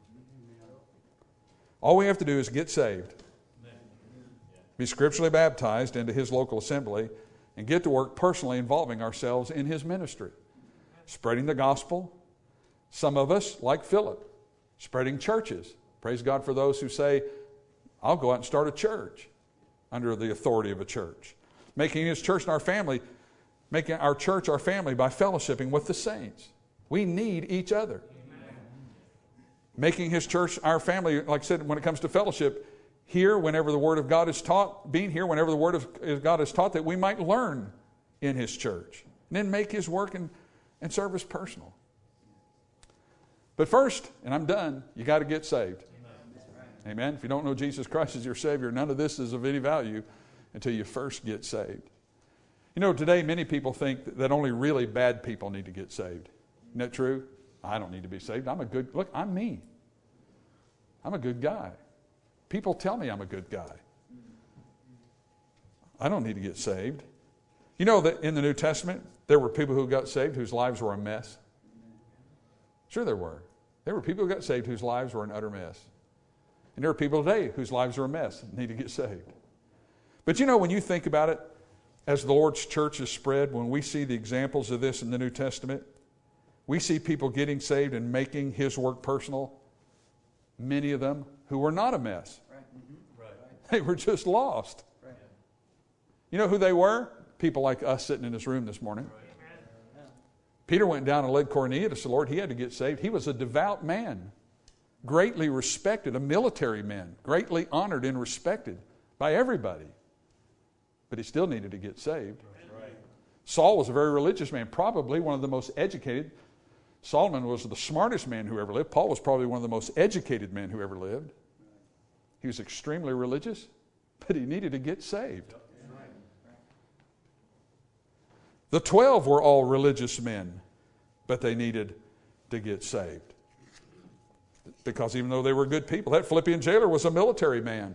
All we have to do is get saved, be scripturally baptized into his local assembly, and get to work personally involving ourselves in his ministry. Spreading the gospel. Some of us, like Philip, spreading churches. Praise God for those who say, I'll go out and start a church under the authority of a church. Making his church and our family, making our church our family by fellowshipping with the saints. We need each other. Amen. Making his church our family, like I said, when it comes to fellowship, here whenever the Word of God is taught, being here whenever the Word of God is taught, that we might learn in his church. And then make his work and service personal. But first, and I'm done, you got to get saved. Amen. Amen. If you don't know Jesus Christ as your Savior, none of this is of any value until you first get saved. You know, today many people think that only really bad people need to get saved. Isn't that true? I don't need to be saved. I'm me. I'm a good guy. People tell me I'm a good guy. I don't need to get saved. You know that in the New Testament, there were people who got saved whose lives were a mess? Sure there were. There were people who got saved whose lives were an utter mess. And there are people today whose lives are a mess and need to get saved. But you know, when you think about it, as the Lord's church has spread, when we see the examples of this in the New Testament, we see people getting saved and making His work personal, many of them who were not a mess. Right. Mm-hmm. Right. They were just lost. Right. You know who they were? People like us sitting in this room this morning. Right. Peter went down and led Cornelius to the Lord. He had to get saved. He was a devout man, greatly respected, a military man, greatly honored and respected by everybody. But he still needed to get saved. Right. Saul was a very religious man, probably one of the most educated. Solomon was the smartest man who ever lived. Paul was probably one of the most educated men who ever lived. He was extremely religious, but he needed to get saved. The 12 were all religious men, but they needed to get saved. Because even though they were good people, that Philippian jailer was a military man.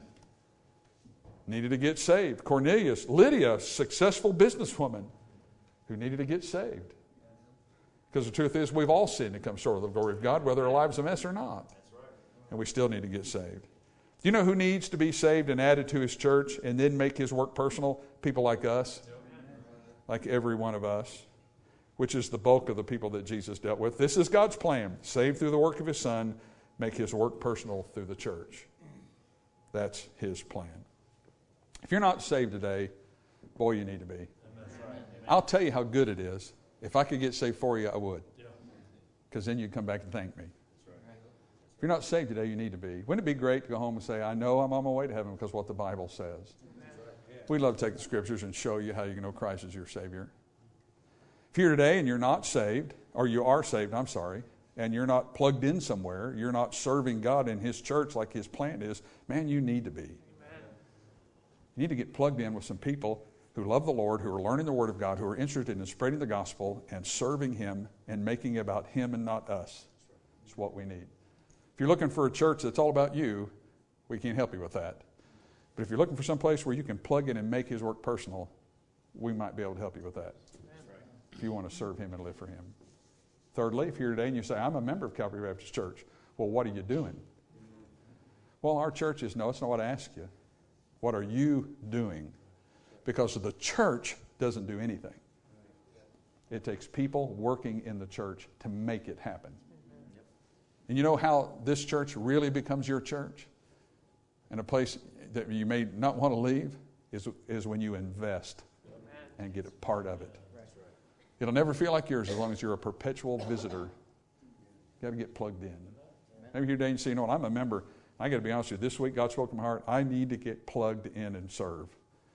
Needed to get saved. Cornelius, Lydia, successful businesswoman who needed to get saved. Because the truth is, we've all sinned and come short of the glory of God, whether our lives are a mess or not. And we still need to get saved. Do you know who needs to be saved and added to His church and then make His work personal? People like us. Like every one of us, which is the bulk of the people that Jesus dealt with. This is God's plan. Saved through the work of His Son, make His work personal through the church. That's His plan. If you're not saved today, boy, you need to be. I'll tell you how good it is. If I could get saved for you, I would. Because then you'd come back and thank me. If you're not saved today, you need to be. Wouldn't it be great to go home and say, I know I'm on my way to heaven because of what the Bible says? We'd love to take the Scriptures and show you how you can know Christ as your Savior. If you're here today and you're not saved, or you are saved, I'm sorry, and you're not plugged in somewhere, you're not serving God in His church like His plan is, man, you need to be. Amen. You need to get plugged in with some people who love the Lord, who are learning the Word of God, who are interested in spreading the gospel and serving Him and making it about Him and not us. It's what we need. If you're looking for a church that's all about you, we can't help you with that. But if you're looking for some place where you can plug in and make His work personal, we might be able to help you with that. If you want to serve Him and live for Him. Thirdly, if you're here today and you say, I'm a member of Calvary Baptist Church, well, what are you doing? Well, our church is, no, it's not what I ask you. What are you doing? Because the church doesn't do anything. It takes people working in the church to make it happen. And you know how this church really becomes your church? And a place that you may not want to leave is when you invest and get a part of it. It'll never feel like yours as long as you're a perpetual visitor. You got to get plugged in. Maybe you're today and say, you know what, I'm a member. I got to be honest with you. This week, God spoke to my heart. I need to get plugged in and serve.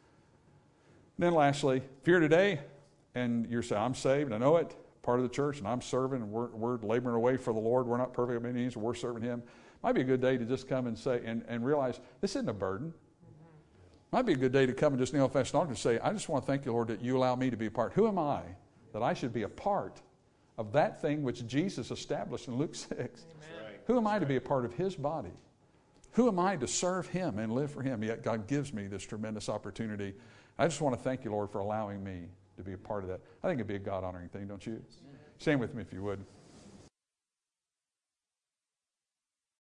And then lastly, if you're here today and you're saying, I'm saved, I know it, part of the church, and I'm serving, and we're laboring away for the Lord. We're not perfect by any means, we're serving Him. Might be a good day to just come and say and realize this isn't a burden. Might be a good day to come and just kneel at the altar and say, I just want to thank you, Lord, that you allow me to be a part. Who am I that I should be a part of that thing which Jesus established in Luke 6? Right. Who am I to be a part of His body? Who am I to serve Him and live for Him? Yet God gives me this tremendous opportunity. I just want to thank you, Lord, for allowing me to be a part of that. I think it'd be a God-honoring thing, don't you? Stand with me if you would.